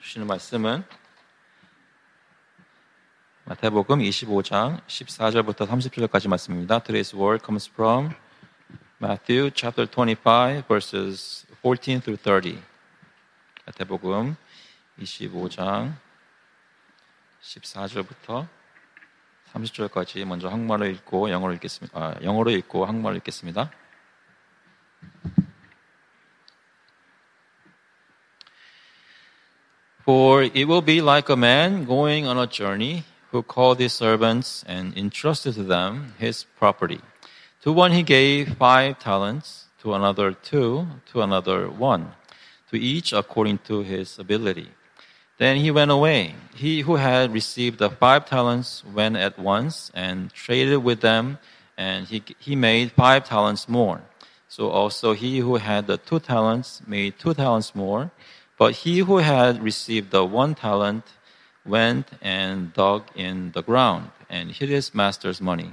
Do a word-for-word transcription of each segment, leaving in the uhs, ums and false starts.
주시는 말씀은 마태복음 이십오 장 십사 절부터 삼십 절까지 말씀입니다. Today's word comes from Matthew chapter twenty-five verses fourteen through thirty. 마태복음 이십오 장 십사 절부터 삼십 절까지 먼저 한국말로 읽고 영어로 읽겠습니다. 아, 영어로 읽고 한국말로 읽겠습니다. For it will be like a man going on a journey who called his servants and entrusted to them his property. To one he gave five talents, to another two, to another one, to each according to his ability. Then he went away. He who had received the five talents went at once and traded with them, and he, he made five talents more. So also he who had the two talents made two talents more. But he who had received the one talent went and dug in the ground and hid his master's money.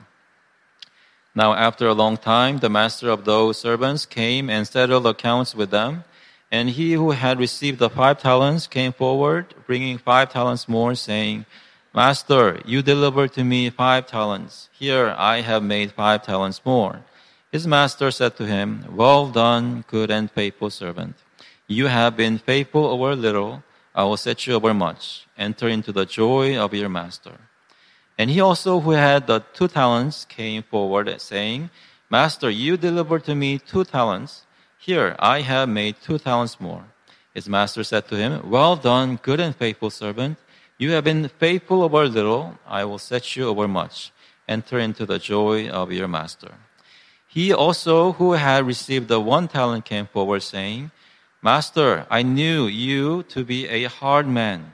Now after a long time, the master of those servants came and settled accounts with them. And he who had received the five talents came forward, bringing five talents more, saying, Master, you delivered to me five talents. Here I have made five talents more. His master said to him, Well done, good and faithful servant. You have been faithful over little, I will set you over much. Enter into the joy of your master. And he also who had the two talents came forward, saying, Master, you delivered to me two talents. Here I have made two talents more. His master said to him, Well done, good and faithful servant. You have been faithful over little, I will set you over much. Enter into the joy of your master. He also who had received the one talent came forward, saying, Master, I knew you to be a hard man,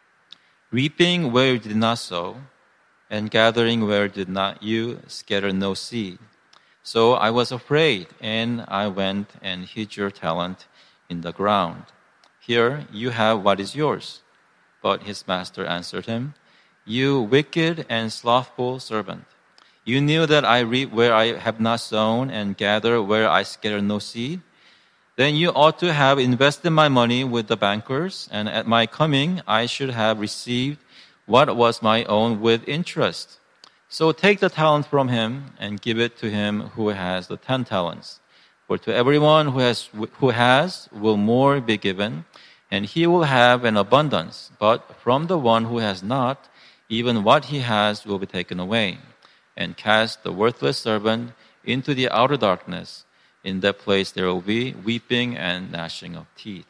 reaping where you did not sow, and gathering where did not you scatter no seed. So I was afraid, and I went and hid your talent in the ground. Here you have what is yours. But his master answered him, You wicked and slothful servant. You knew that I reap where I have not sown, and gather where I scatter no seed. Then you ought to have invested my money with the bankers, and at my coming I should have received what was my own with interest. So take the talent from him and give it to him who has the ten talents. For to everyone who has, who has will more be given, and he will have an abundance. But from the one who has not, even what he has will be taken away. And cast the worthless servant into the outer darkness. In that place there will be weeping and gnashing of teeth.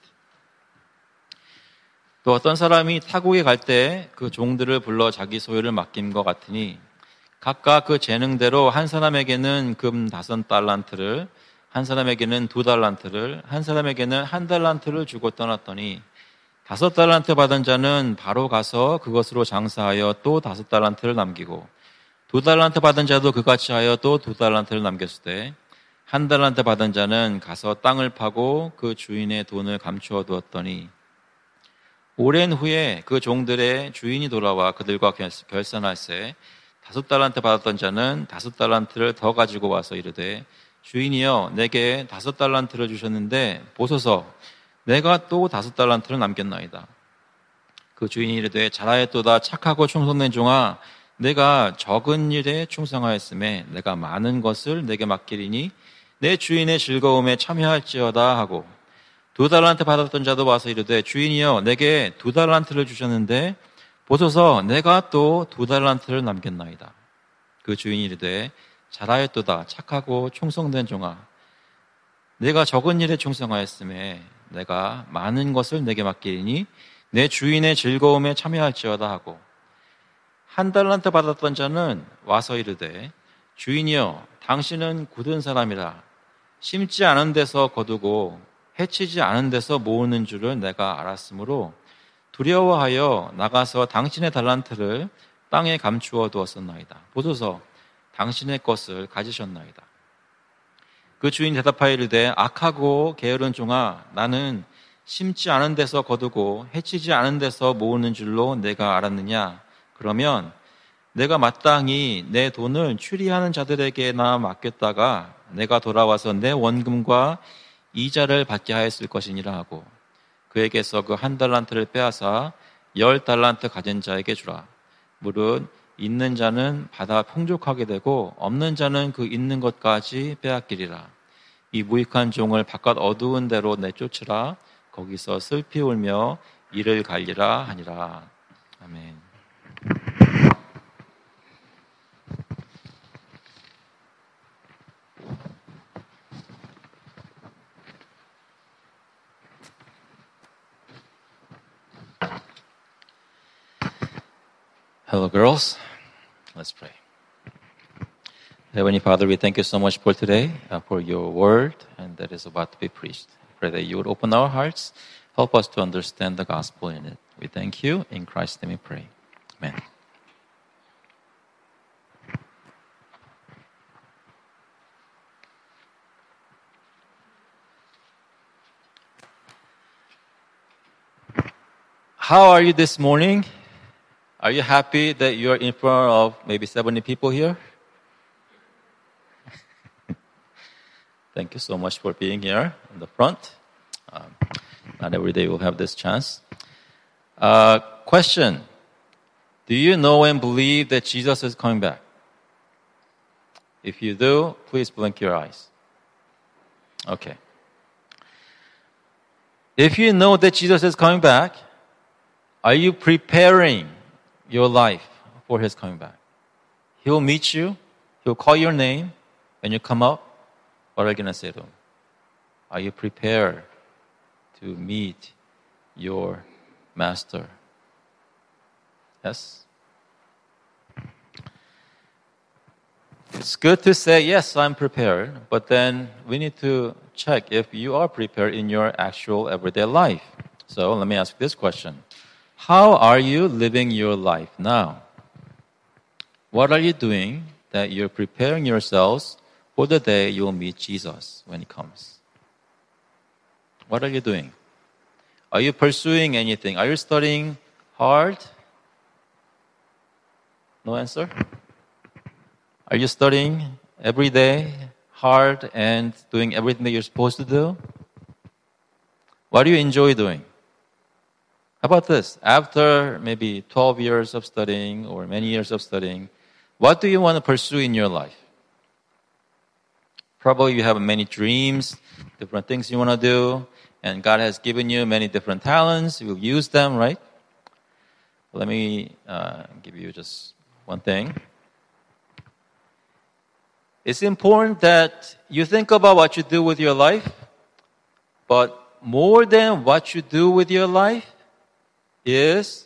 또 어떤 사람이 타국에 갈 때 그 종들을 불러 자기 소유를 맡김과 같으니 각각 그 재능대로 한 사람에게는 금 다섯 달란트를, 한 사람에게는 두 달란트를, 한 사람에게는 한 달란트를 주고 떠났더니 다섯 달란트 받은 자는 바로 가서 그것으로 장사하여 또 다섯 달란트를 남기고 두 달란트 받은 자도 그같이 하여 또 두 달란트를 남겼을 때 한 달란트 받은 자는 가서 땅을 파고 그 주인의 돈을 감추어 두었더니 오랜 후에 그 종들의 주인이 돌아와 그들과 결산할세 다섯 달란트 받았던 자는 다섯 달란트를 더 가지고 와서 이르되 주인이여 내게 다섯 달란트를 주셨는데 보소서 내가 또 다섯 달란트를 남겼나이다. 그 주인이 이르되 잘하였도다 착하고 충성된 종아 내가 적은 일에 충성하였음에 내가 많은 것을 내게 맡기리니 내 주인의 즐거움에 참여할지어다 하고 두 달란트 받았던 자도 와서 이르되 주인이여 내게 두 달란트를 주셨는데 보소서 내가 또 두 달란트를 남겼나이다. 그 주인이 이르되 잘하였도다 착하고 충성된 종아 내가 적은 일에 충성하였음에 내가 많은 것을 내게 맡기리니 내 주인의 즐거움에 참여할지어다 하고 한 달란트 받았던 자는 와서 이르되 주인이여 당신은 굳은 사람이라 심지 않은 데서 거두고 해치지 않은 데서 모으는 줄을 내가 알았으므로 두려워하여 나가서 당신의 달란트를 땅에 감추어 두었었나이다. 보소서 당신의 것을 가지셨나이다. 그 주인 대답하여 이르되 악하고 게으른 종아 나는 심지 않은 데서 거두고 해치지 않은 데서 모으는 줄로 내가 알았느냐. 그러면 내가 마땅히 내 돈을 추리하는 자들에게나 맡겼다가 내가 돌아와서 내 원금과 이자를 받게 하였을 것이니라 하고 그에게서 그 한 달란트를 빼앗아 열 달란트 가진 자에게 주라. 무릇 있는 자는 받아 풍족하게 되고 없는 자는 그 있는 것까지 빼앗기리라. 이 무익한 종을 바깥 어두운 데로 내쫓으라. 거기서 슬피 울며 이를 갈리라 하니라. 아멘. Hello, girls. Let's pray. Heavenly Father, we thank you so much for today, uh, for your word, and that is about to be preached. I pray that you would open our hearts, help us to understand the gospel in it. We thank you. In Christ's name we pray. Amen. How are you this morning? Are you happy that you're in front of maybe seventy people here? Thank you so much for being here in the front. Um, not every day we'll have this chance. Uh, question. Do you know and believe that Jesus is coming back? If you do, please blink your eyes. Okay. If you know that Jesus is coming back, are you preparing your life for His coming back? He'll meet you. He'll call your name. When you come up, what are you going to say to Him? Are you prepared to meet your Master? Yes? It's good to say, yes, I'm prepared. But then we need to check if you are prepared in your actual everyday life. So let me ask this question. How are you living your life now? What are you doing that you're preparing yourselves for the day you'll meet Jesus when He comes? What are you doing? Are you pursuing anything? Are you studying hard? No answer? Are you studying every day hard and doing everything that you're supposed to do? What do you enjoy doing? How about this? After maybe twelve years of studying or many years of studying, what do you want to pursue in your life? Probably you have many dreams, different things you want to do, and God has given you many different talents. You will use them, right? Let me uh, give you just one thing. It's important that you think about what you do with your life, but more than what you do with your life, is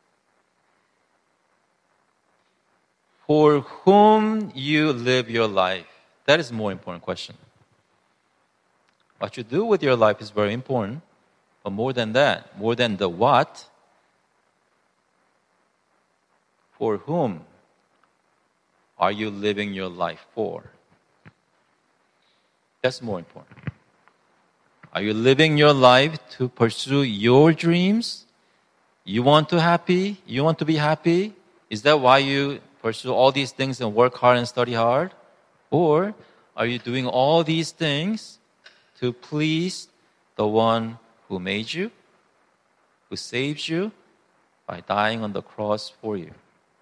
for whom you live your life. That is a more important question. What you do with your life is very important, but more than that, more than the what, for whom are you living your life for? That's more important. Are you living your life to pursue your dreams? You want to happy? You want to be happy? Is that why you pursue all these things and work hard and study hard? Or are you doing all these things to please the one who made you, who saved you by dying on the cross for you?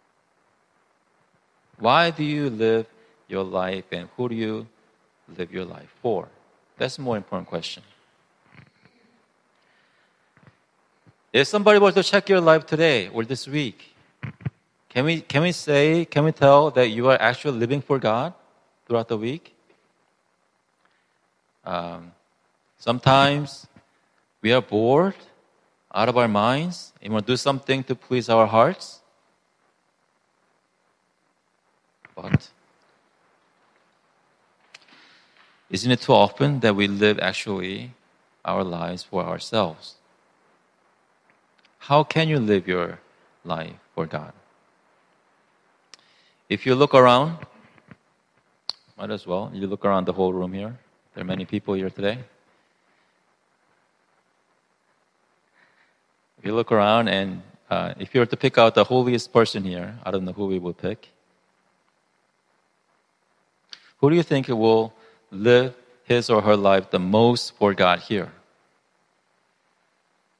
Why do you live your life and who do you live your life for? That's a more important question. If somebody were to check your life today or this week, can we can we say, can we tell that you are actually living for God throughout the week? Um, sometimes we are bored, out of our minds, and we want to do something to please our hearts. But isn't it too often that we live actually our lives for ourselves? How can you live your life for God? If you look around, might as well, you look around the whole room here. There are many people here today. If you look around and uh, if you were to pick out the holiest person here, I don't know who we would pick. Who do you think will live his or her life the most for God here?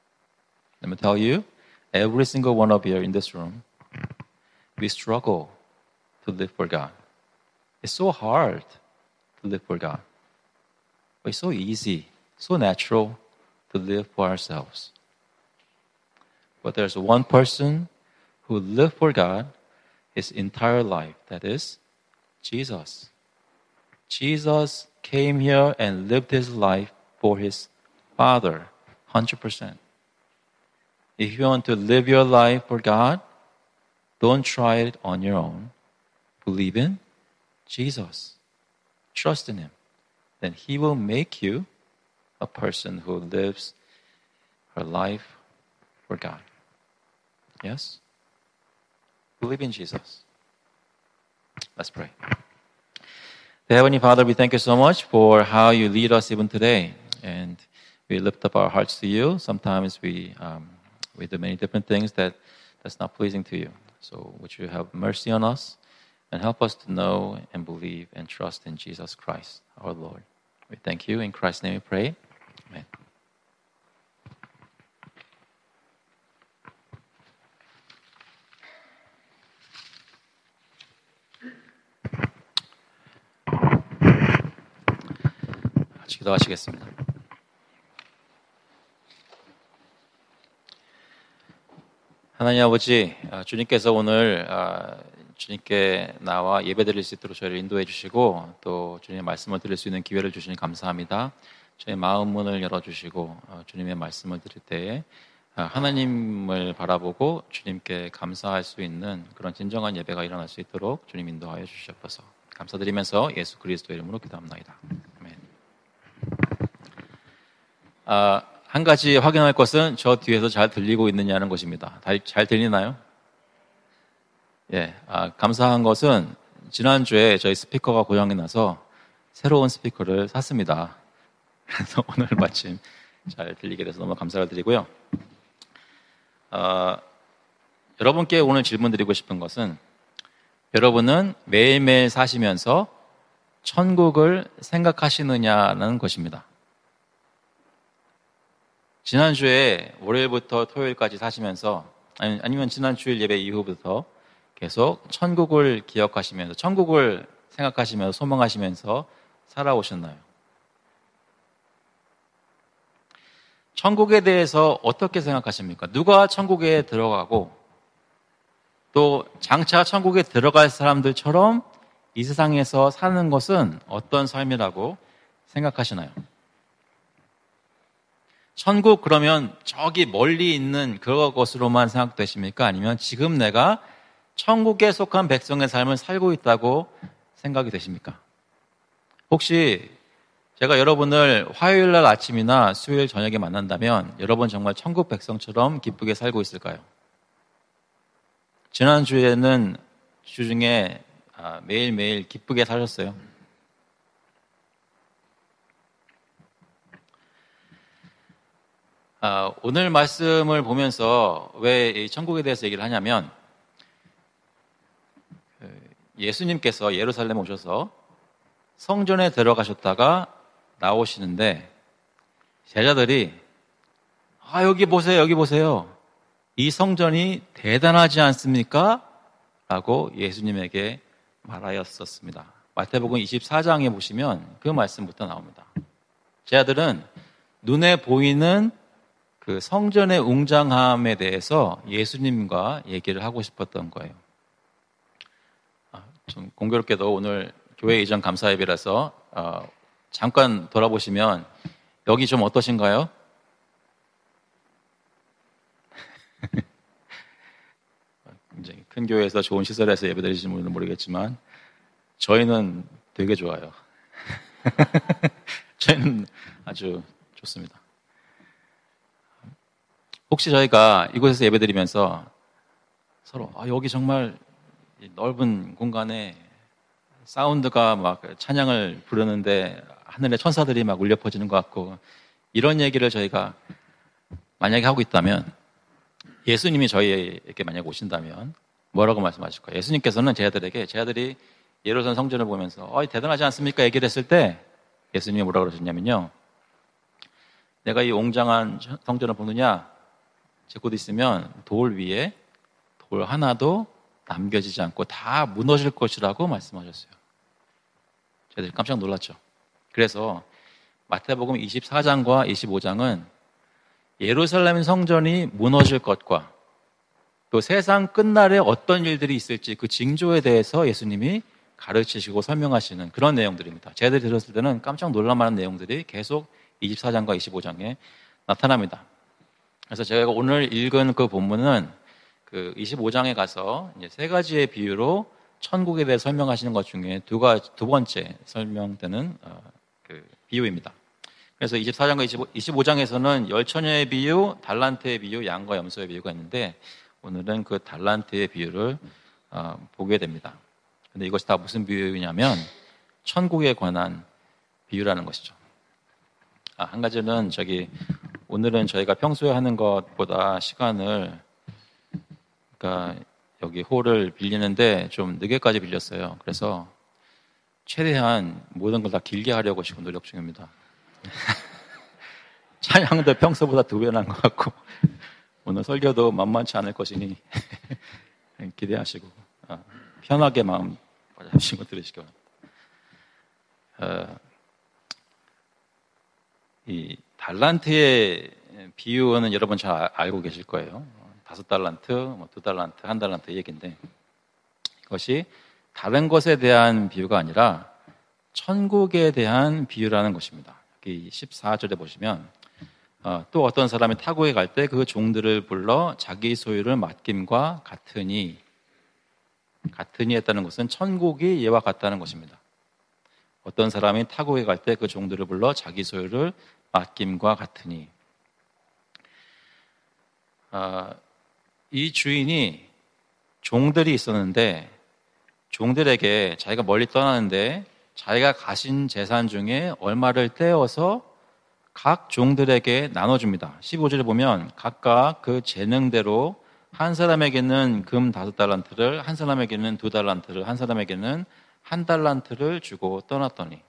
Let me tell you, every single one of you in this room, we struggle to live for God. It's so hard to live for God. But it's so easy, so natural to live for ourselves. But there's one person who lived for God his entire life. That is Jesus. Jesus came here and lived his life for his Father, one hundred percent. If you want to live your life for God, don't try it on your own. Believe in Jesus. Trust in him. Then he will make you a person who lives her life for God. Yes? Believe in Jesus. Let's pray. Heavenly Father, we thank you so much for how you lead us even today. And we lift up our hearts to you. Sometimes we um, we do many different things that that's not pleasing to you. So would you have mercy on us and help us to know and believe and trust in Jesus Christ, our Lord. We thank you. In Christ's name we pray. Amen. 기도하시겠습니다. 하나님 아버지, 주님께서 오늘 주님께 나와 예배드릴 수 있도록 저희를 인도해 주시고 또 주님의 말씀을 드릴 수 있는 기회를 주시니 감사합니다. 저희 마음 문을 열어주시고 주님의 말씀을 드릴 때에 하나님을 바라보고 주님께 감사할 수 있는 그런 진정한 예배가 일어날 수 있도록 주님 인도하여 주시옵소서. 감사드리면서 예수 그리스도의 이름으로 기도합니다. 아멘. 아, 한 가지 확인할 것은 저 뒤에서 잘 들리고 있느냐는 것입니다. 잘, 잘 들리나요? 예, 아, 감사한 것은 지난주에 저희 스피커가 고장이 나서 새로운 스피커를 샀습니다. 그래서 오늘 마침 잘 들리게 돼서 너무 감사를 드리고요. 아, 여러분께 오늘 질문 드리고 싶은 것은 여러분은 매일매일 사시면서 천국을 생각하시느냐는 것입니다. 지난주에 월요일부터 토요일까지 사시면서 아니, 아니면 지난 주일 예배 이후부터 계속 천국을 기억하시면서 천국을 생각하시면서 소망하시면서 살아오셨나요? 천국에 대해서 어떻게 생각하십니까? 누가 천국에 들어가고 또 장차 천국에 들어갈 사람들처럼 이 세상에서 사는 것은 어떤 삶이라고 생각하시나요? 천국 그러면 저기 멀리 있는 그것으로만 생각되십니까? 아니면 지금 내가 천국에 속한 백성의 삶을 살고 있다고 생각이 되십니까? 혹시 제가 여러분을 화요일 날 아침이나 수요일 저녁에 만난다면 여러분 정말 천국 백성처럼 기쁘게 살고 있을까요? 지난주에는 주중에 매일매일 기쁘게 사셨어요. 아, 오늘 말씀을 보면서 왜 이 천국에 대해서 얘기를 하냐면 예수님께서 예루살렘에 오셔서 성전에 들어가셨다가 나오시는데 제자들이 아 여기 보세요 여기 보세요 이 성전이 대단하지 않습니까? 라고 예수님에게 말하였었습니다. 마태복음 이십사 장에 보시면 그 말씀부터 나옵니다. 제자들은 눈에 보이는 그 성전의 웅장함에 대해서 예수님과 얘기를 하고 싶었던 거예요. 아, 좀 공교롭게도 오늘 교회 이전 감사 예배라서 어, 잠깐 돌아보시면 여기 좀 어떠신가요? 굉장히 큰 교회에서 좋은 시설에서 예배드리시는 분은 모르겠지만 저희는 되게 좋아요. 저희는 아주 좋습니다. 혹시 저희가 이곳에서 예배드리면서 서로 아, 여기 정말 넓은 공간에 사운드가 막 찬양을 부르는데 하늘에 천사들이 막 울려 퍼지는 것 같고 이런 얘기를 저희가 만약에 하고 있다면 예수님이 저희에게 만약에 오신다면 뭐라고 말씀하실 거예요? 예수님께서는 제자들에게 제자들이 예루살렘 성전을 보면서 어, 대단하지 않습니까? 얘기를 했을 때 예수님이 뭐라고 그러셨냐면요. 내가 이 웅장한 성전을 보느냐? 이제 곧 있으면 돌 위에 돌 하나도 남겨지지 않고 다 무너질 것이라고 말씀하셨어요. 저희들이 깜짝 놀랐죠. 그래서 마태복음 이십사 장과 이십오 장은 예루살렘 성전이 무너질 것과 또 세상 끝날에 어떤 일들이 있을지 그 징조에 대해서 예수님이 가르치시고 설명하시는 그런 내용들입니다. 저희들이 들었을 때는 깜짝 놀랄만한 내용들이 계속 이십사 장과 이십오 장에 나타납니다. 그래서 제가 오늘 읽은 그 본문은 그 이십오 장에 가서 이제 세 가지의 비유로 천국에 대해 설명하시는 것 중에 두, 가, 두 번째 설명되는 어, 그 비유입니다. 그래서 이십사 장과 이십오 장에서는 열처녀의 비유, 달란트의 비유, 양과 염소의 비유가 있는데 오늘은 그 달란트의 비유를 어, 보게 됩니다. 근데 이것이 다 무슨 비유냐면 천국에 관한 비유라는 것이죠. 아, 한 가지는 저기 오늘은 저희가 평소에 하는 것보다 시간을 그러니까 여기 홀을 빌리는데 좀 늦게까지 빌렸어요. 그래서 최대한 모든 걸 다 길게 하려고 지금 노력 중입니다. 찬양도 평소보다 두 배는 한 것 같고 오늘 설교도 만만치 않을 것이니 기대하시고 어, 편하게 마음 잡으시고 들으시기 바랍니다. 어, 이 달란트의 비유는 여러분 잘 알고 계실 거예요. 다섯 달란트, 뭐 두 달란트, 한 달란트 얘기인데 이것이 다른 것에 대한 비유가 아니라 천국에 대한 비유라는 것입니다. 여기 십사 절에 보시면 어, 또 어떤 사람이 타국에 갈 때 그 종들을 불러 자기 소유를 맡김과 같으니 같으니 했다는 것은 천국이 얘와 같다는 것입니다. 어떤 사람이 타국에 갈 때 그 종들을 불러 자기 소유를 맡김과 같으니 어, 이 주인이 종들이 있었는데 종들에게 자기가 멀리 떠나는데 자기가 가진 재산 중에 얼마를 떼어서 각 종들에게 나눠줍니다. 십오 절에 보면 각각 그 재능대로 한 사람에게는 금 다섯 달란트를, 한 사람에게는 두 달란트를, 한 사람에게는 한 달란트를 주고 떠났더니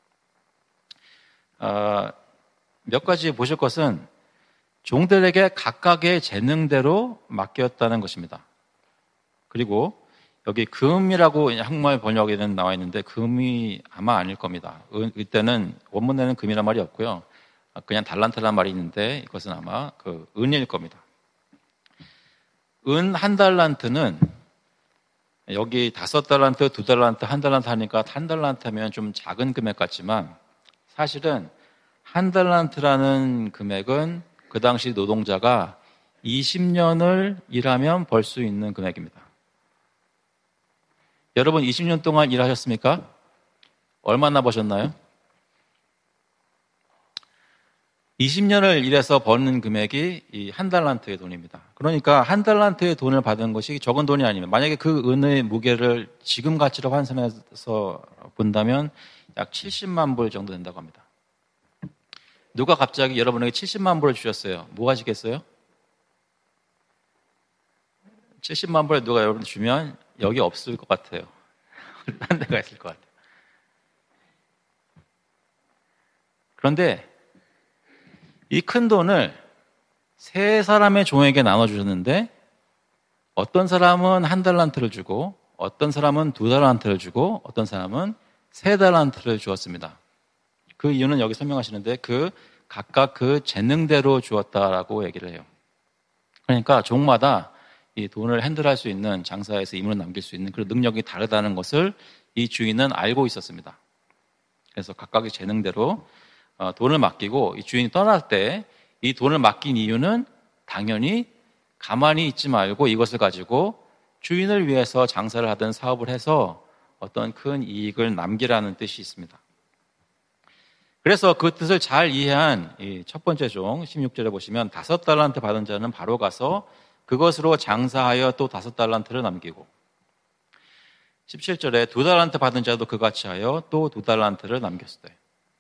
어, 몇 가지 보실 것은 종들에게 각각의 재능대로 맡겼다는 것입니다. 그리고 여기 금이라고 한국말 번역에는 나와 있는데 금이 아마 아닐 겁니다. 이때는 원문에는 금이란 말이 없고요. 그냥 달란트란 말이 있는데 이것은 아마 그 은일 겁니다. 은 한 달란트는 여기 다섯 달란트, 두 달란트, 한 달란트 하니까 한 달란트 하면 좀 작은 금액 같지만 사실은 한 달란트라는 금액은 그 당시 노동자가 이십 년을 일하면 벌 수 있는 금액입니다. 여러분 이십 년 동안 일하셨습니까? 얼마나 버셨나요? 이십 년을 일해서 버는 금액이 이 한 달란트의 돈입니다. 그러니까 한 달란트의 돈을 받은 것이 적은 돈이 아니면 만약에 그 은의 무게를 지금 가치로 환산해서 본다면 약 칠십만 불 정도 된다고 합니다. 누가 갑자기 여러분에게 칠십만 불을 주셨어요. 뭐 하시겠어요? 칠십만 불을 누가 여러분한테 주면 여기 없을 것 같아요. 딴 데가 있을 것 같아요. 그런데 이 큰 돈을 세 사람의 종에게 나눠주셨는데 어떤 사람은 한 달란트를 주고 어떤 사람은 두 달란트를 주고 어떤 사람은 세 달란트를 주었습니다. 그 이유는 여기 설명하시는데 그 각각 그 재능대로 주었다라고 얘기를 해요. 그러니까 종마다 이 돈을 핸들할 수 있는 장사에서 임무를 남길 수 있는 그런 능력이 다르다는 것을 이 주인은 알고 있었습니다. 그래서 각각의 재능대로 돈을 맡기고 이 주인이 떠날 때 이 돈을 맡긴 이유는 당연히 가만히 있지 말고 이것을 가지고 주인을 위해서 장사를 하든 사업을 해서 어떤 큰 이익을 남기라는 뜻이 있습니다. 그래서 그 뜻을 잘 이해한 이 첫 번째 종 십육 절에 보시면 다섯 달란트 받은 자는 바로 가서 그것으로 장사하여 또 다섯 달란트를 남기고 십칠 절에 두 달란트 받은 자도 그같이 하여 또 두 달란트를 남겼을 때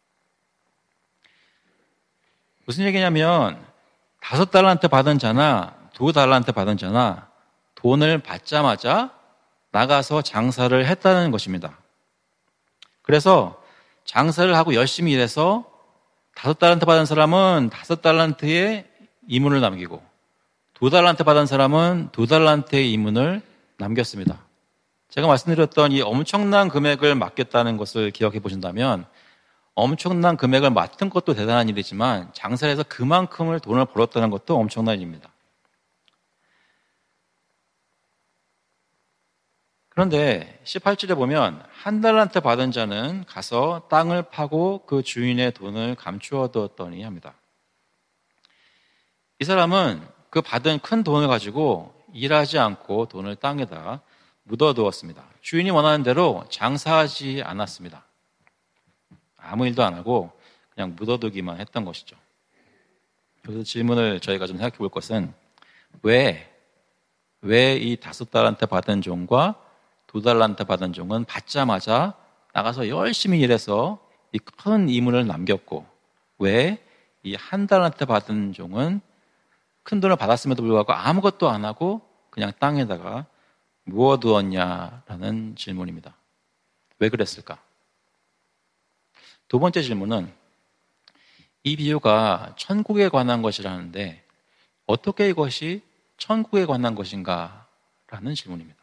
무슨 얘기냐면 다섯 달란트 받은 자나 두 달란트 받은 자나 돈을 받자마자 나가서 장사를 했다는 것입니다. 그래서 장사를 하고 열심히 일해서 다섯 달란트 받은 사람은 다섯 달란트의 이문을 남기고 두 달란트 받은 사람은 두 달란트의 이문을 남겼습니다. 제가 말씀드렸던 이 엄청난 금액을 맡겼다는 것을 기억해 보신다면 엄청난 금액을 맡은 것도 대단한 일이지만 장사를 해서 그만큼을 돈을 벌었다는 것도 엄청난 일입니다. 그런데 십팔 절에 보면 한 달란트 받은 자는 가서 땅을 파고 그 주인의 돈을 감추어 두었더니 합니다. 이 사람은 그 받은 큰 돈을 가지고 일하지 않고 돈을 땅에다 묻어두었습니다. 주인이 원하는 대로 장사하지 않았습니다. 아무 일도 안 하고 그냥 묻어두기만 했던 것이죠. 여기서 질문을 저희가 좀 생각해 볼 것은 왜, 왜 이 다섯 달란트 받은 종과 두 달란트 받은 종은 받자마자 나가서 열심히 일해서 이 큰 이문을 남겼고 왜 이 한 달란트 받은 종은 큰 돈을 받았음에도 불구하고 아무것도 안 하고 그냥 땅에다가 묻어두었냐라는 질문입니다. 왜 그랬을까? 두 번째 질문은 이 비유가 천국에 관한 것이라는데 어떻게 이것이 천국에 관한 것인가? 라는 질문입니다.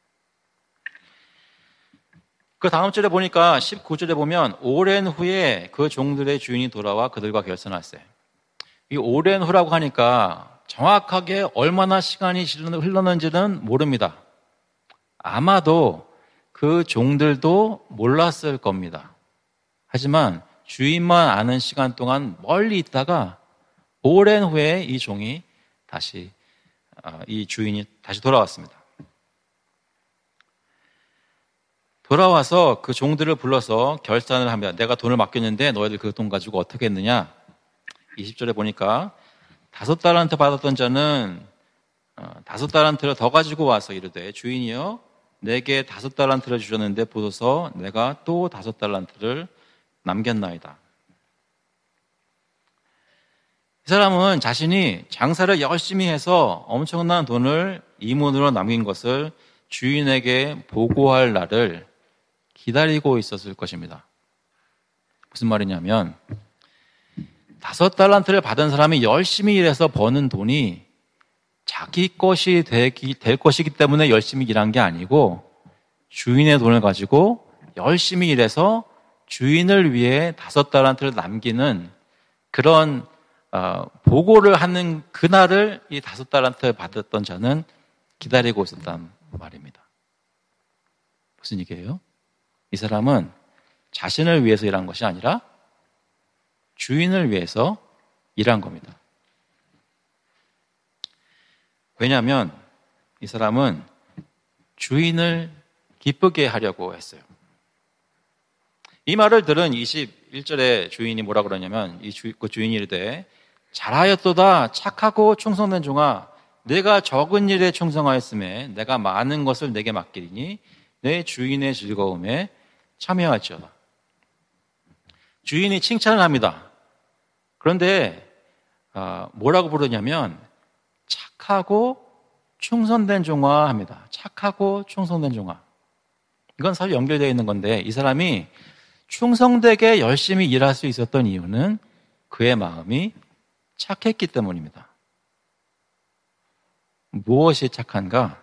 그 다음 절에 보니까 십구 절에 보면 오랜 후에 그 종들의 주인이 돌아와 그들과 결선하세. 이 오랜 후라고 하니까 정확하게 얼마나 시간이 흘렀는지는 모릅니다. 아마도 그 종들도 몰랐을 겁니다. 하지만 주인만 아는 시간 동안 멀리 있다가 오랜 후에 이 종이 다시, 이 주인이 다시 돌아왔습니다. 돌아와서 그 종들을 불러서 결산을 합니다. 내가 돈을 맡겼는데 너희들 그 돈 가지고 어떻게 했느냐? 이십 절에 보니까 다섯 달란트 받았던 자는 다섯 달란트를 더 가지고 와서 이르되 주인이여 내게 다섯 달란트를 주셨는데 보소서 내가 또 다섯 달란트를 남겼나이다. 이 사람은 자신이 장사를 열심히 해서 엄청난 돈을 이문으로 남긴 것을 주인에게 보고할 날을 기다리고 있었을 것입니다. 무슨 말이냐면 다섯 달란트를 받은 사람이 열심히 일해서 버는 돈이 자기 것이 되기, 될 것이기 때문에 열심히 일한 게 아니고 주인의 돈을 가지고 열심히 일해서 주인을 위해 다섯 달란트를 남기는 그런 어, 보고를 하는 그날을 이 다섯 달란트 받았던 자는 기다리고 있었단 말입니다. 무슨 얘기예요? 이 사람은 자신을 위해서 일한 것이 아니라 주인을 위해서 일한 겁니다. 왜냐하면 이 사람은 주인을 기쁘게 하려고 했어요. 이 말을 들은 이십일 절에 주인이 뭐라 그러냐면 이 주, 그 주인이 이르되 잘하였도다 착하고 충성된 종아 내가 적은 일에 충성하였음에 내가 많은 것을 내게 맡기리니 내 주인의 즐거움에 참여하지어다. 주인이 칭찬을 합니다. 그런데 뭐라고 부르냐면 착하고 충성된 종아 합니다. 착하고 충성된 종아. 이건 사실 연결되어 있는 건데 이 사람이 충성되게 열심히 일할 수 있었던 이유는 그의 마음이 착했기 때문입니다. 무엇이 착한가?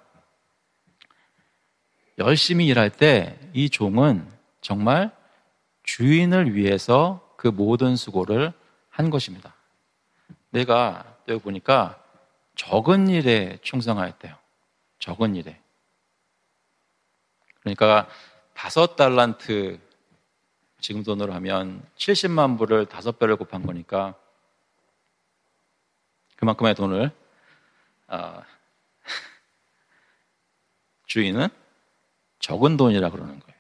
열심히 일할 때 이 종은 정말 주인을 위해서 그 모든 수고를 한 것입니다. 내가 여기 보니까 적은 일에 충성하였대요. 적은 일에. 그러니까 다섯 달란트 지금 돈으로 하면 칠십만 불을 다섯 배를 곱한 거니까 그만큼의 돈을 어, 주인은 적은 돈이라 그러는 거예요.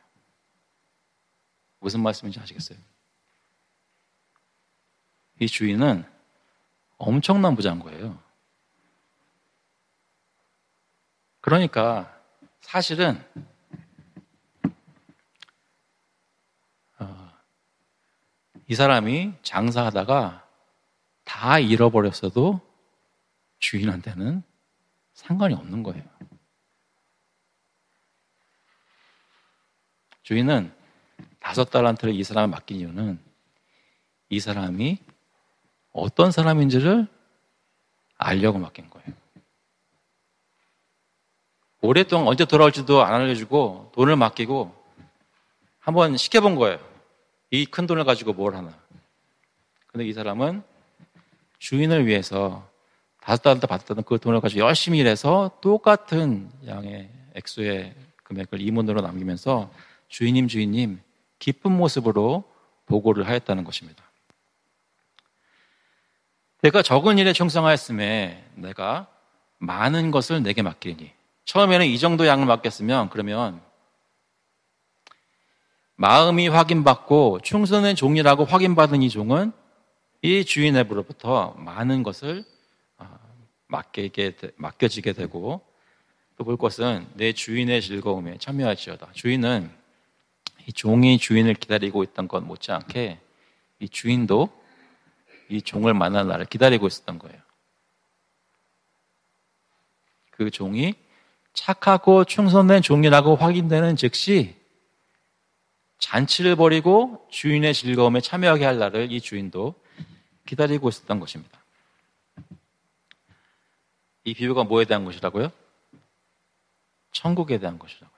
무슨 말씀인지 아시겠어요? 이 주인은 엄청난 부자인 그러니까 사실은 어, 이 사람이 장사하다가 다 잃어버렸어도 주인한테는 상관이 없는 거예요. 주인은 다섯 달란트를 이 사람에 맡긴 이유는 이 사람이 어떤 사람인지를 알려고 맡긴 거예요. 오랫동안 언제 돌아올지도 안 알려주고 돈을 맡기고 한번 시켜본 거예요. 이 큰 돈을 가지고 뭘 하나. 근데 이 사람은 주인을 위해서 다섯 달한테 받았던 그 돈을 가지고 열심히 일해서 똑같은 양의 액수의 금액을 이문으로 남기면서 주인님 주인님 기쁜 모습으로 보고를 하였다는 것입니다. 내가 적은 일에 충성하였음에 내가 많은 것을 내게 맡기니. 처음에는 이 정도 양을 맡겼으면 그러면 마음이 확인받고 충성된 종이라고 확인받은 이 종은 이 주인으로부터 많은 것을 맡기게, 맡겨지게 되고 또 볼 것은 내 주인의 즐거움에 참여할지어다. 주인은 이 종이 주인을 기다리고 있던 것 못지않게 이 주인도 이 종을 만날 날을 기다리고 있었던 거예요. 그 종이 착하고 충성된 종이라고 확인되는 즉시 잔치를 벌이고 주인의 즐거움에 참여하게 할 날을 이 주인도 기다리고 있었던 것입니다. 이 비유가 뭐에 대한 것이라고요? 천국에 대한 것이라고요.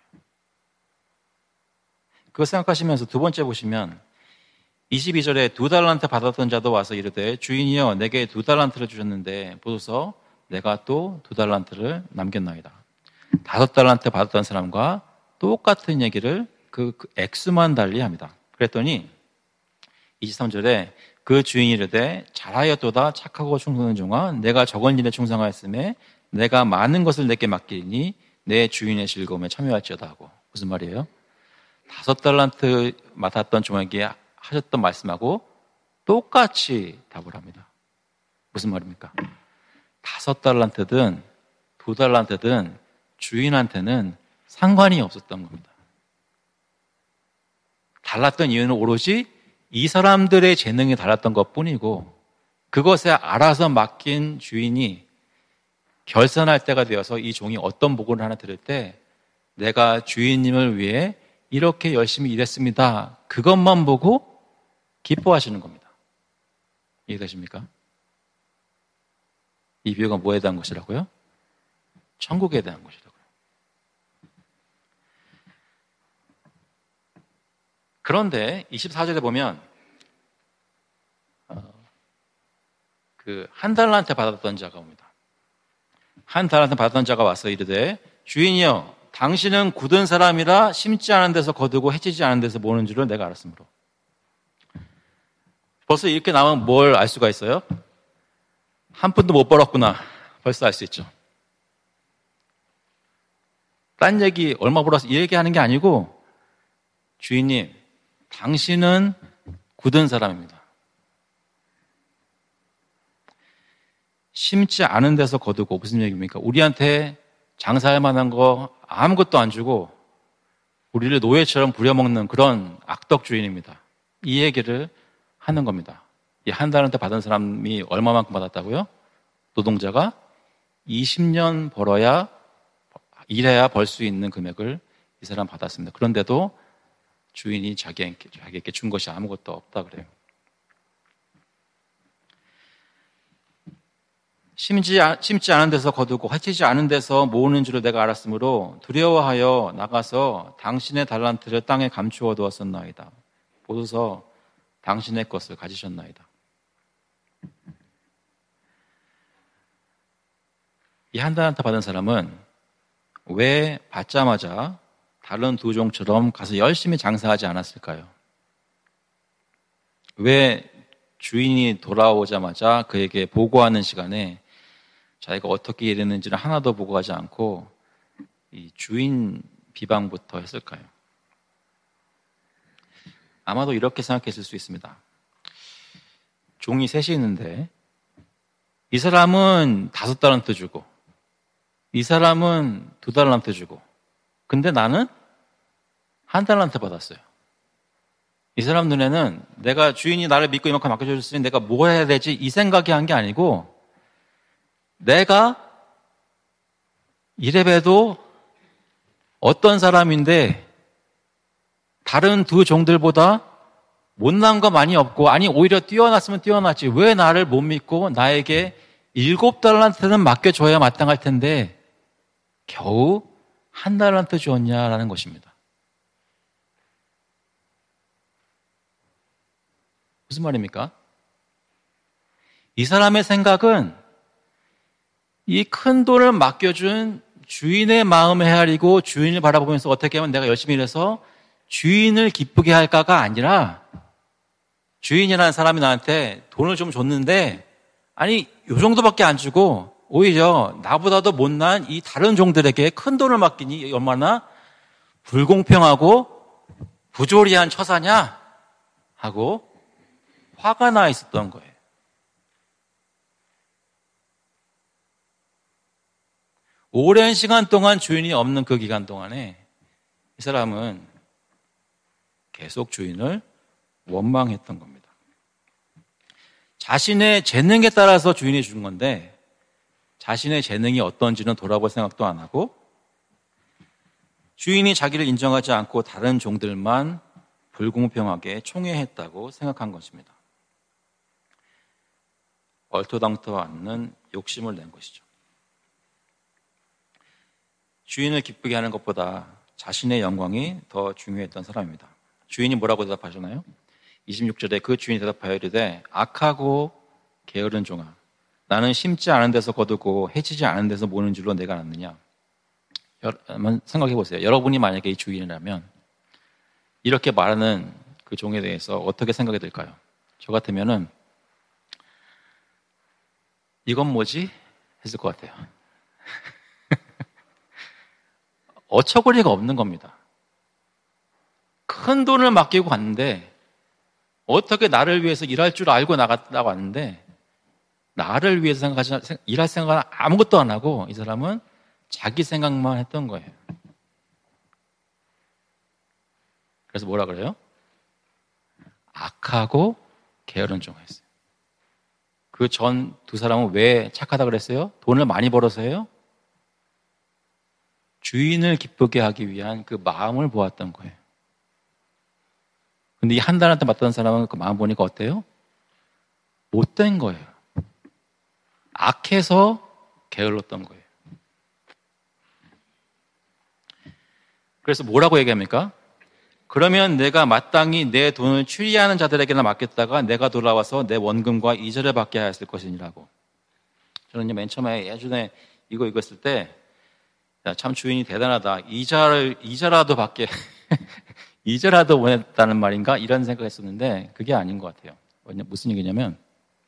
그거 생각하시면서 두 번째 보시면 이십이 절에 두 달란트 받았던 자도 와서 이르되 주인이여 내게 두 달란트를 주셨는데 보소서 내가 또 두 달란트를 남겼나이다. 다섯 달란트 받았던 사람과 똑같은 얘기를 그, 그 액수만 달리 합니다. 그랬더니 이십삼 절에 그 주인이 이르되 잘하였도다 착하고 충성된 종아 내가 적은 일에 충성하였음에 내가 많은 것을 내게 맡기니 내 주인의 즐거움에 참여할지어다 하고. 무슨 말이에요? 다섯 달란트 맡았던 종에게 하셨던 말씀하고 똑같이 답을 합니다. 무슨 말입니까? 다섯 달란트든 두 달란트든 주인한테는 상관이 없었던 겁니다. 달랐던 이유는 오로지 이 사람들의 재능이 달랐던 것뿐이고 그것에 알아서 맡긴 주인이 결산할 때가 되어서 이 종이 어떤 보고를 하나 들을 때 내가 주인님을 위해 이렇게 열심히 일했습니다. 그것만 보고 기뻐하시는 겁니다. 이해되십니까? 이 비유가 뭐에 대한 것이라고요? 천국에 대한 것이라고요. 그런데 이십사 절에 보면 어, 그 한 달란트 받았던 자가 옵니다. 한 달란트 받았던 자가 와서 이르되 주인이여 당신은 굳은 사람이라 심지 않은 데서 거두고 해치지 않은 데서 모는 줄을 내가 알았으므로. 벌써 이렇게 나오면 뭘 알 수가 있어요? 한 푼도 못 벌었구나. 벌써 알 수 있죠. 딴 얘기 얼마 벌었어 이 얘기하는 게 아니고 주인님 당신은 굳은 사람입니다. 심지 않은 데서 거두고. 무슨 얘기입니까? 우리한테 장사할 만한 거 아무것도 안 주고 우리를 노예처럼 부려먹는 그런 악덕 주인입니다. 이 얘기를 하는 겁니다. 이 한 달한테 받은 사람이 얼마만큼 받았다고요? 노동자가 이십 년 벌어야 일해야 벌 수 있는 금액을 이 사람 받았습니다. 그런데도 주인이 자기에게, 자기에게 준 것이 아무것도 없다 그래요. 심지, 심지 않은 데서 거두고 해치지 않은 데서 모으는 줄을 내가 알았으므로 두려워하여 나가서 당신의 달란트를 땅에 감추어 두었었나이다. 보소서 당신의 것을 가지셨나이다. 이 한 달란트 받은 사람은 왜 받자마자 다른 두 종처럼 가서 열심히 장사하지 않았을까요? 왜 주인이 돌아오자마자 그에게 보고하는 시간에 자기가 어떻게 일했는지를 하나도 보고하지 않고 이 주인 비방부터 했을까요? 아마도 이렇게 생각했을 수 있습니다. 종이 셋이 있는데 이 사람은 다섯 달란트 주고 이 사람은 두 달란트 주고 근데 나는 한 달란트 받았어요. 이 사람 눈에는 내가 주인이 나를 믿고 이만큼 맡겨줬으니 내가 뭐 해야 되지 이 생각이 한 게 아니고 내가 이래봬도 어떤 사람인데 다른 두 종들보다 못난 거 많이 없고 아니 오히려 뛰어났으면 뛰어났지 왜 나를 못 믿고 나에게 일곱 달란트는 맡겨줘야 마땅할 텐데 겨우 한 달란트 주었냐라는 것입니다. 무슨 말입니까? 이 사람의 생각은 이 큰 돈을 맡겨준 주인의 마음을 헤아리고 주인을 바라보면서 어떻게 하면 내가 열심히 일해서 주인을 기쁘게 할까가 아니라 주인이라는 사람이 나한테 돈을 좀 줬는데 아니 요 정도밖에 안 주고 오히려 나보다도 못난 이 다른 종들에게 큰 돈을 맡기니 얼마나 불공평하고 부조리한 처사냐 하고 화가 나 있었던 거예요. 오랜 시간 동안 주인이 없는 그 기간 동안에 이 사람은 계속 주인을 원망했던 겁니다. 자신의 재능에 따라서 주인이 준 건데 자신의 재능이 어떤지는 돌아볼 생각도 안 하고 주인이 자기를 인정하지 않고 다른 종들만 불공평하게 총애했다고 생각한 것입니다. 얼토당토 않는 욕심을 낸 것이죠. 주인을 기쁘게 하는 것보다 자신의 영광이 더 중요했던 사람입니다. 주인이 뭐라고 대답하셨나요? 이십육 절에 그 주인이 대답하여 이르되 악하고 게으른 종아 나는 심지 않은 데서 거두고 해치지 않은 데서 모는 줄로 내가 알았느냐. 한번 생각해 보세요. 여러분이 만약에 이 주인이라면 이렇게 말하는 그 종에 대해서 어떻게 생각이 들까요? 저 같으면은 이건 뭐지? 했을 것 같아요. 어처구니가 없는 겁니다. 큰 돈을 맡기고 갔는데 어떻게 나를 위해서 일할 줄 알고 나갔다고 왔는데 나를 위해서 생각하지 일할 생각은 아무것도 안 하고 이 사람은 자기 생각만 했던 거예요. 그래서 뭐라 그래요? 악하고 게으른 종이었어요. 그 전 두 사람은 왜 착하다 그랬어요? 돈을 많이 벌어서요? 주인을 기쁘게 하기 위한 그 마음을 보았던 거예요. 근데 이 한 달한테 맡던 사람은 그 마음 보니까 어때요? 못된 거예요. 악해서 게을렀던 거예요. 그래서 뭐라고 얘기합니까? 그러면 내가 마땅히 내 돈을 추리하는 자들에게나 맡겼다가 내가 돌아와서 내 원금과 이자를 받게 하였을 것이니라고. 저는 맨 처음에 예전에 이거 읽었을 때 참 주인이 대단하다. 이자를, 이자라도 받게, 이자라도 원했다는 말인가? 이런 생각을 했었는데, 그게 아닌 것 같아요. 무슨 얘기냐면,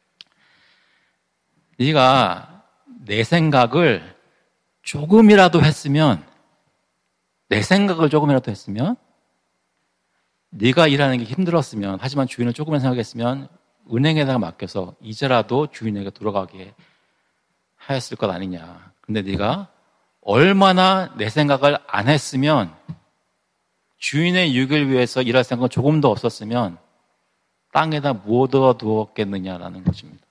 네가 내 생각을 조금이라도 했으면, 내 생각을 조금이라도 했으면, 네가 일하는 게 힘들었으면, 하지만 주인을 조금만 생각했으면, 은행에다가 맡겨서 이자라도 주인에게 돌아가게 하였을 것 아니냐. 근데 네가 얼마나 내 생각을 안 했으면 주인의 유익을 위해서 일할 생각은 조금도 없었으면 땅에다 묻어 두었겠느냐라는 것입니다.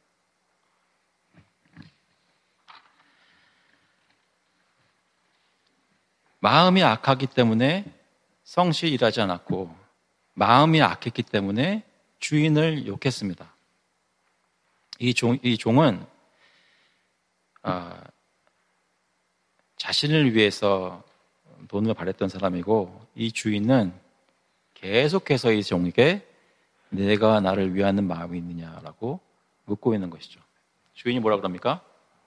마음이 악하기 때문에 성실히 일하지 않았고 마음이 악했기 때문에 주인을 욕했습니다. 이 종, 이 종은 어, 자신을 위해서 돈을 바랬던 사람이고 이 주인은 계속해서 이 종에게 내가 나를 위하는 마음이 있느냐라고 묻고 있는 것이죠. 주인이 뭐라 그럽니까?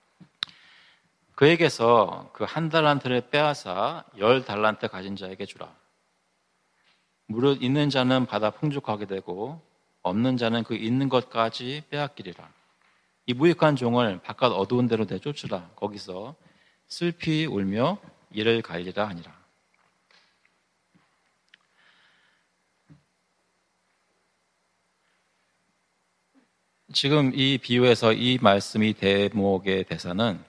그에게서 그 한 달란트를 빼앗아 열 달란트 가진 자에게 주라. 무릇 있는 자는 받아 풍족하게 되고 없는 자는 그 있는 것까지 빼앗기리라. 이 무익한 종을 바깥 어두운 데로 내쫓으라. 거기서 슬피 울며 이를 가리리라 하니라. 지금 이 비유에서 이 말씀이 대목의 대사는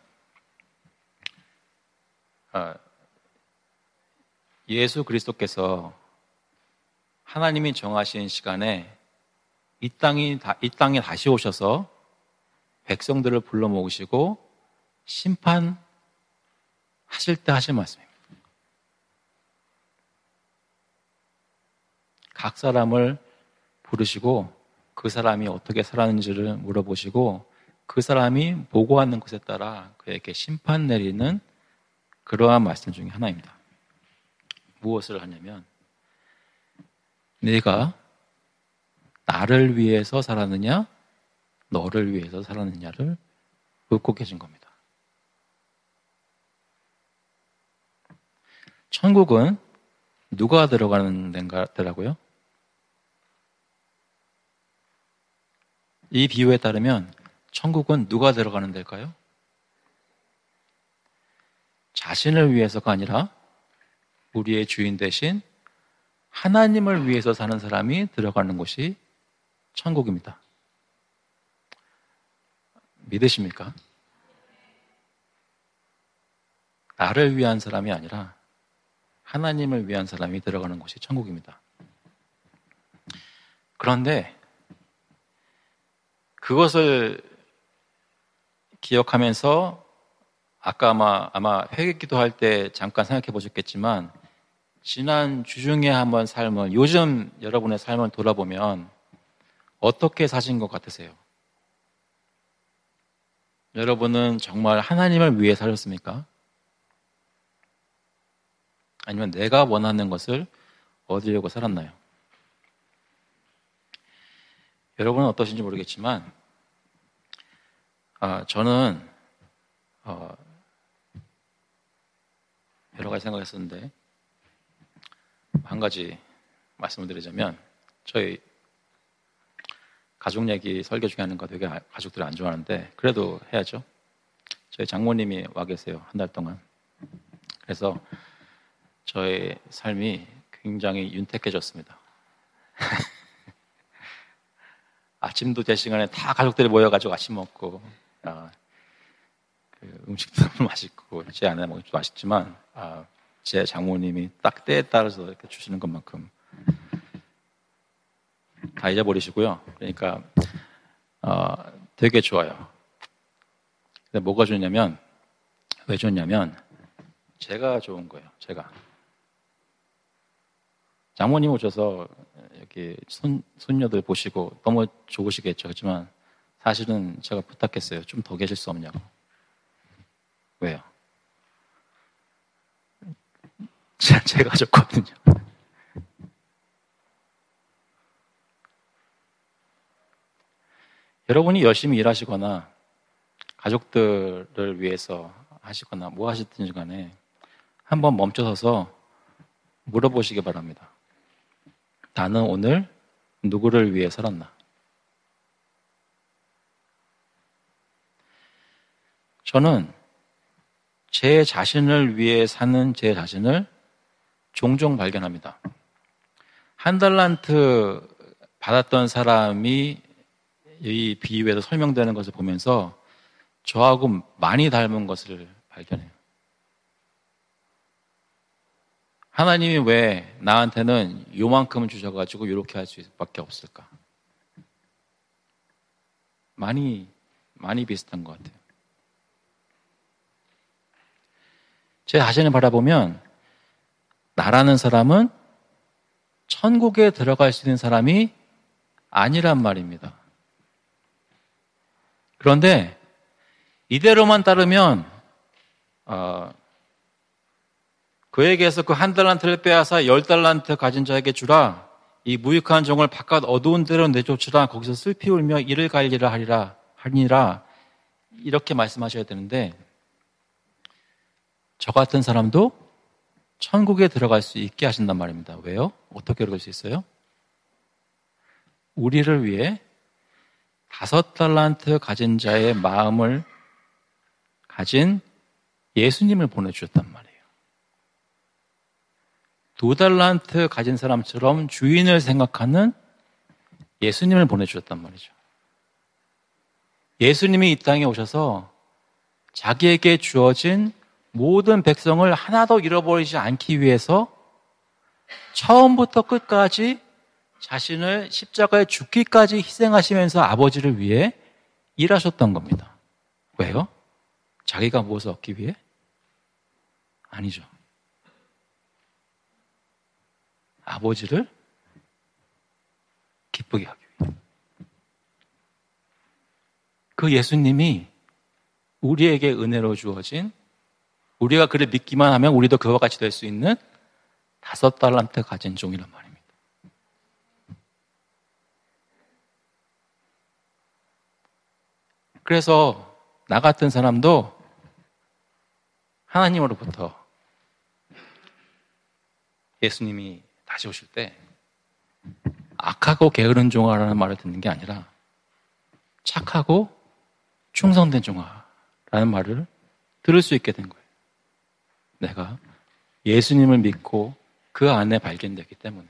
예수 그리스도께서 하나님이 정하신 시간에 이 땅이 이 땅에 다시 오셔서 백성들을 불러 모으시고 심판 하실 때 하실 말씀입니다. 각 사람을 부르시고 그 사람이 어떻게 살았는지를 물어보시고 그 사람이 보고하는 것에 따라 그에게 심판 내리는 그러한 말씀 중에 하나입니다. 무엇을 하냐면 내가 나를 위해서 살았느냐 너를 위해서 살았느냐를 묻고 계신 겁니다. 천국은 누가 들어가는 데라고요? 이 비유에 따르면 천국은 누가 들어가는 데일까요? 자신을 위해서가 아니라 우리의 주인 대신 하나님을 위해서 사는 사람이 들어가는 곳이 천국입니다. 믿으십니까? 나를 위한 사람이 아니라 하나님을 위한 사람이 들어가는 곳이 천국입니다. 그런데 그것을 기억하면서 아까 아마, 아마 회개기도 할 때 잠깐 생각해 보셨겠지만 지난 주중에 한번 삶을 요즘 여러분의 삶을 돌아보면 어떻게 사신 것 같으세요? 여러분은 정말 하나님을 위해 사셨습니까? 아니면 내가 원하는 것을 얻으려고 살았나요? 여러분은 어떠신지 모르겠지만 아, 저는 어, 여러 가지 생각했었는데 한 가지 말씀을 드리자면 저희 가족 얘기 설교 중에 하는 거 되게 가족들이 안 좋아하는데 그래도 해야죠. 저희 장모님이 와 계세요. 한 달 동안. 그래서 저의 삶이 굉장히 윤택해졌습니다. 아침도 제 시간에 다 가족들이 모여가지고 아침 먹고 아, 그 음식도 맛있고 제 아내 먹는 것도 맛있지만 아, 제 장모님이 딱 때에 따라서 이렇게 주시는 것만큼 다 잊어버리시고요. 그러니까 어, 되게 좋아요. 근데 뭐가 좋냐면 왜 좋냐면 제가 좋은 거예요. 제가 장모님 오셔서 여기 손, 손녀들 보시고 너무 좋으시겠죠. 그렇지만 사실은 제가 부탁했어요. 좀 더 계실 수 없냐고. 왜요? 제가 좋거든요. 여러분이 열심히 일하시거나 가족들을 위해서 하시거나 뭐 하시든지 간에 한번 멈춰서서 물어보시기 바랍니다. 나는 오늘 누구를 위해 살았나? 저는 제 자신을 위해 사는 제 자신을 종종 발견합니다. 한 달란트 받았던 사람이 이 비유에서 설명되는 것을 보면서 저하고 많이 닮은 것을 발견해요. 하나님이 왜 나한테는 요만큼을 주셔가지고 이렇게 할 수밖에 없을까? 많이, 많이 비슷한 것 같아요. 제 자신을 바라보면 나라는 사람은 천국에 들어갈 수 있는 사람이 아니란 말입니다. 그런데 이대로만 따르면 어, 그에게서 그 한 달란트를 빼앗아 열 달란트 가진 자에게 주라. 이 무익한 종을 바깥 어두운 데로 내쫓으라. 거기서 슬피 울며 이를 갈리라 하리라 하니라. 이렇게 말씀하셔야 되는데 저 같은 사람도 천국에 들어갈 수 있게 하신단 말입니다. 왜요? 어떻게 그럴 수 있어요? 우리를 위해 다섯 달란트 가진 자의 마음을 가진 예수님을 보내주셨단 말이에요. 두 달란트 가진 사람처럼 주인을 생각하는 예수님을 보내주셨단 말이죠. 예수님이 이 땅에 오셔서 자기에게 주어진 모든 백성을 하나도 잃어버리지 않기 위해서 처음부터 끝까지 자신을 십자가에 죽기까지 희생하시면서 아버지를 위해 일하셨던 겁니다. 왜요? 자기가 무엇을 얻기 위해? 아니죠. 아버지를 기쁘게 하기 위해. 그 예수님이 우리에게 은혜로 주어진 우리가 그를 믿기만 하면 우리도 그와 같이 될 수 있는 다섯 달란트 가진 종이란 말입니다. 그래서 나 같은 사람도 하나님으로부터 예수님이 다시 오실 때 악하고 게으른 종아라는 말을 듣는 게 아니라 착하고 충성된 종아라는 말을 들을 수 있게 된 거예요. 내가 예수님을 믿고 그 안에 발견되기 때문에.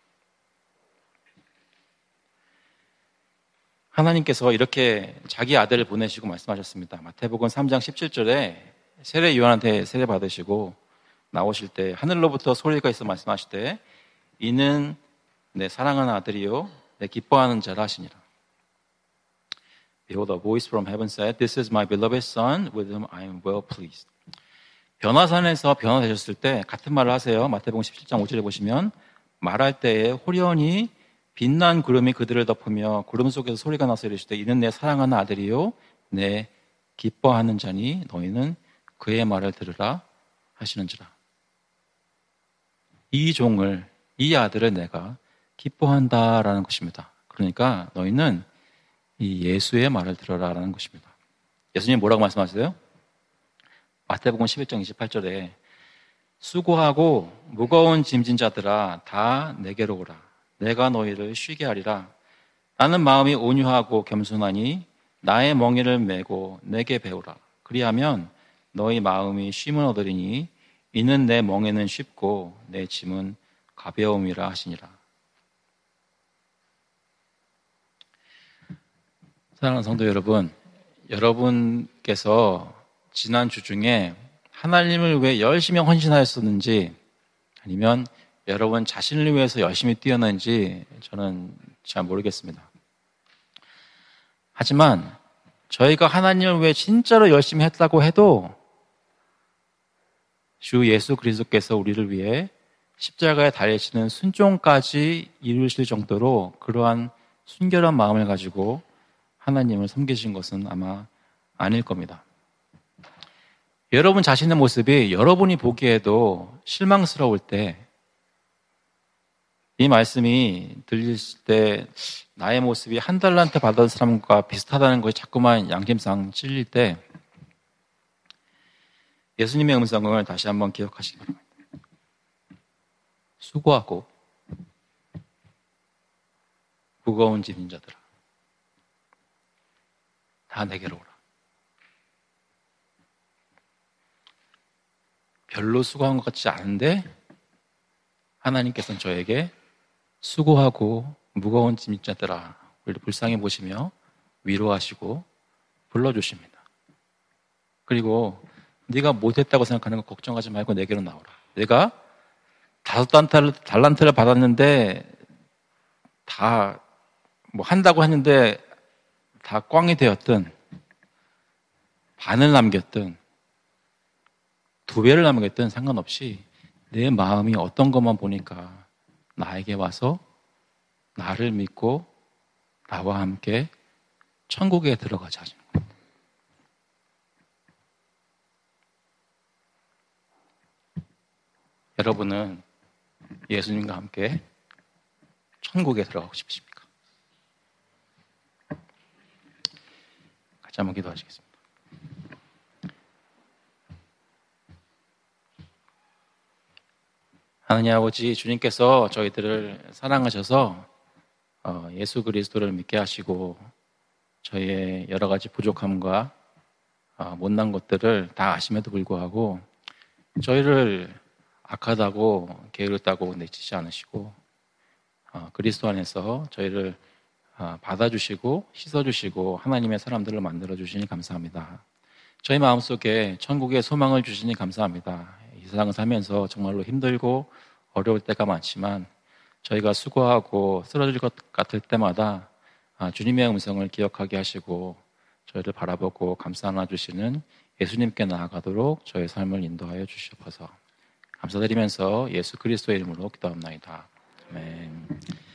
하나님께서 이렇게 자기 아들을 보내시고 말씀하셨습니다. 마태복음 삼 장 십칠 절에 세례 요한한테 세례 받으시고 나오실 때 하늘로부터 소리가 있어 말씀하실 때 이는 내 사랑하는 아들이요 내 기뻐하는 자라 하시니라. Behold, a voice from heaven said, This is my beloved son with whom I am well pleased. 변화산에서 변화되셨을 때 같은 말을 하세요. 마태복음 십칠 장 오 절에 보시면 말할 때에 호련히 빛난 구름이 그들을 덮으며 구름 속에서 소리가 나서 이르실 때 이는 내 사랑하는 아들이요 내 기뻐하는 자니 너희는 그의 말을 들으라 하시는지라. 이 종을, 이 아들을 내가 기뻐한다라는 것입니다. 그러니까 너희는 이 예수의 말을 들어라라는 것입니다. 예수님 뭐라고 말씀하세요? 마태복음 십일 장 이십팔 절에 수고하고 무거운 짐진 자들아 다 내게로 오라. 내가 너희를 쉬게 하리라. 나는 마음이 온유하고 겸손하니 나의 멍에를 메고 내게 배우라. 그리하면 너희 마음이 쉼을 얻으리니 이는 내 멍에는 쉽고 내 짐은 가벼움이라 하시니라. 사랑하는 성도 여러분, 여러분께서 지난 주 중에 하나님을 왜 열심히 헌신하였었는지 아니면 여러분 자신을 위해서 열심히 뛰었는지 저는 잘 모르겠습니다. 하지만 저희가 하나님을 왜 진짜로 열심히 했다고 해도 주 예수 그리스도께서 우리를 위해 십자가에 달리시는 순종까지 이루실 정도로 그러한 순결한 마음을 가지고 하나님을 섬기신 것은 아마 아닐 겁니다. 여러분 자신의 모습이 여러분이 보기에도 실망스러울 때 이 말씀이 들릴 때 나의 모습이 한 달란트 받은 사람과 비슷하다는 것이 자꾸만 양심상 찔릴 때 예수님의 음성을 다시 한번 기억하시기 바랍니다. 수고하고 무거운 짐진 자들아 다 내게로 오라. 별로 수고한 것 같지 않은데 하나님께서는 저에게 수고하고 무거운 짐진 자들아 우리를 불쌍히 보시며 위로하시고 불러주십니다. 그리고 네가 못했다고 생각하는 거 걱정하지 말고 내게로 나오라. 내가 다섯 달란트를, 달란트를 받았는데 다 뭐 한다고 했는데 다 꽝이 되었든 반을 남겼든 두 배를 남겼든 상관없이 내 마음이 어떤 것만 보니까 나에게 와서 나를 믿고 나와 함께 천국에 들어가자 하시는 겁니다. 여러분은 예수님과 함께 천국에 들어가고 싶으십니까? 같이 한번 기도하시겠습니다. 하나님 아버지, 주님께서 저희들을 사랑하셔서 예수 그리스도를 믿게 하시고 저희의 여러 가지 부족함과 못난 것들을 다 아심에도 불구하고 저희를 악하다고 게으르다고 내치지 않으시고 그리스도 안에서 저희를 받아주시고 씻어주시고 하나님의 사람들을 만들어주시니 감사합니다. 저희 마음속에 천국의 소망을 주시니 감사합니다. 이 세상을 살면서 정말로 힘들고 어려울 때가 많지만 저희가 수고하고 쓰러질 것 같을 때마다 주님의 음성을 기억하게 하시고 저희를 바라보고 감싸 안아주시는 예수님께 나아가도록 저의 삶을 인도하여 주시옵소서. 감사드리면서 예수 그리스도의 이름으로 기도합나이다. 아멘.